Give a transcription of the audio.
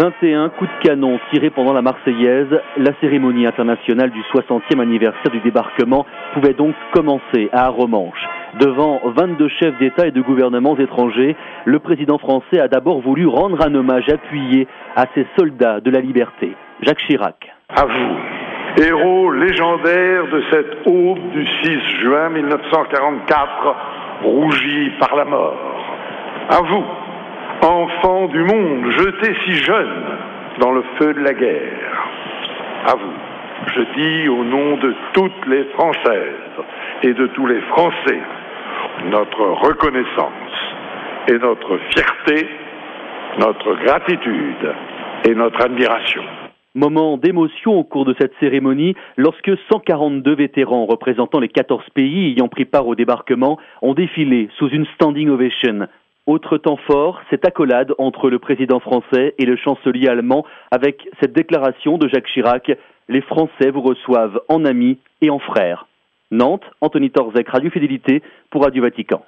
21 coups de canon tirés pendant la Marseillaise, la cérémonie internationale du 60e anniversaire du débarquement pouvait donc commencer à Arromanches. Devant 22 chefs d'État et de gouvernements étrangers, le président français a d'abord voulu rendre un hommage appuyé à ces soldats de la liberté. Jacques Chirac. À vous, héros légendaires de cette aube du 6 juin 1944, rougi par la mort. À vous, enfants du monde, jetés si jeunes dans le feu de la guerre. À vous, je dis au nom de toutes les Françaises et de tous les Français, notre reconnaissance et notre fierté, notre gratitude et notre admiration. Moment d'émotion au cours de cette cérémonie lorsque 142 vétérans représentant les 14 pays ayant pris part au débarquement ont défilé sous une standing ovation. Autre temps fort, cette accolade entre le président français et le chancelier allemand avec cette déclaration de Jacques Chirac « Les Français vous reçoivent en amis et en frères ». Nantes, Anthony Torzek, Radio Fidélité pour Radio Vatican.